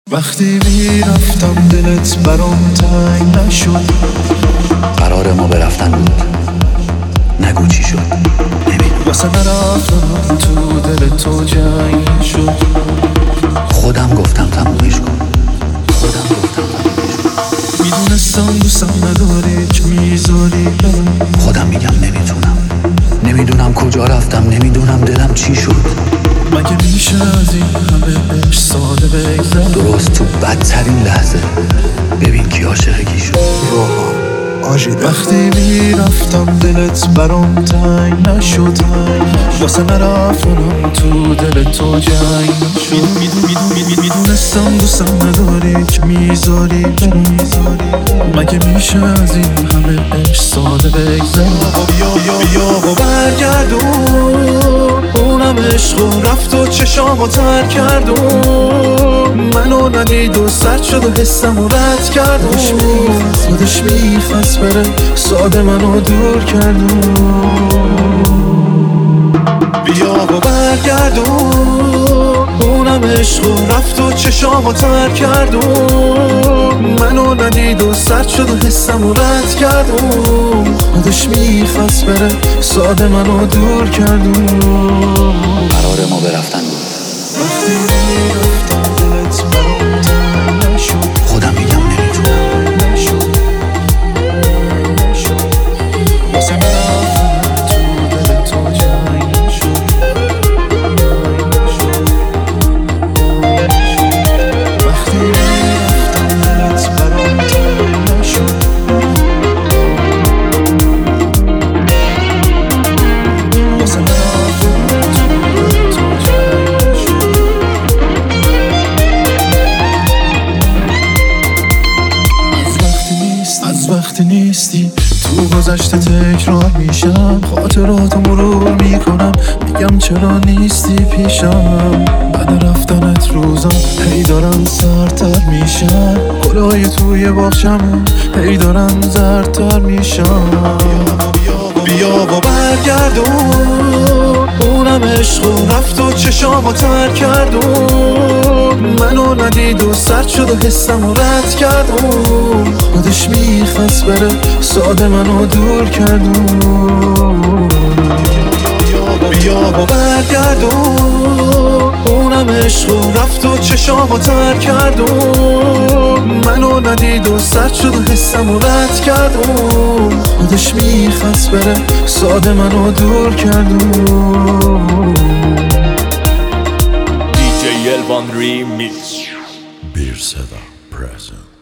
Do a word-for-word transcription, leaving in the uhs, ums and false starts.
وقتی میرفتم دلت برام تنگ نشد. قرار ما به رفتن بود، نگو چی شد. نمیدونم واسه نرفتم تو دل تو جنگ شد. خودم گفتم تمومش کن، خودم گفتم تمومش کن. میدونستم دوستم نداری که میذاری برم. خودم میگم نمیتونم، نمیدونم کجا رفتم، نمیدونم دلم چی شد. مگه میشه از این همه عشق ساده بگذر؟ درست تو بدترین لحظه ببین کی عاشق کی شد. روحان آجیده. وقتی میرفتم دلت برام تنگ نشد. واسه نرفتم تو دل تو جنگ نشد. میدونستم دوستم نداری که میذاری برم. مگه میشه از این همه عشق ساده بگذر؟ بیا و برگردون اونم عشق و رفت و چشامو تر کردون. منو ندید و سرد شد و حسم و رد کردون. خودش میخواست بره ساده منو دور کردون. بیا و برگردون اونم عشق و رفت و چشامو تر کردون. منو ندید و سرد شد و حسم و رد کردون. خودش میخواست بره ساده منو دور کردون. قرار ما به رفتن بود، وقتی میرفتم دلت برام تنگ نشد. خودم میگم نمیتونم. نشد نشد واسه نرفتم تو دل تو جنگ نشد. وقتی میرفتم دلت برام تنگ نشد. واسه نرفتم تو دل تو جنگ نشد. از وقتی نیستی تو گذشته تکرار میشم. خاطراتو مرور میکنم میگم چرا نیستی پیشم. بعد رفتنت روزا هی دارن سردتر میشن. گلای توی باغچم هی دارن زردتر میشن. بیا و برگردون اونم عشق و رفت و چشامو تر کردون. منو ندید و سرد شد و حسم و رد کردون. خودش میخواست بره ساده منو دور کردون. بیا و برگردون اونم عشق و رفت و چشامو تر کردون. منو ندید و سرد شد و حسم و رد کردون. خودش میخواست بره ساده منو دور کردون. دی جی Elvan Remix. Bir Seda present.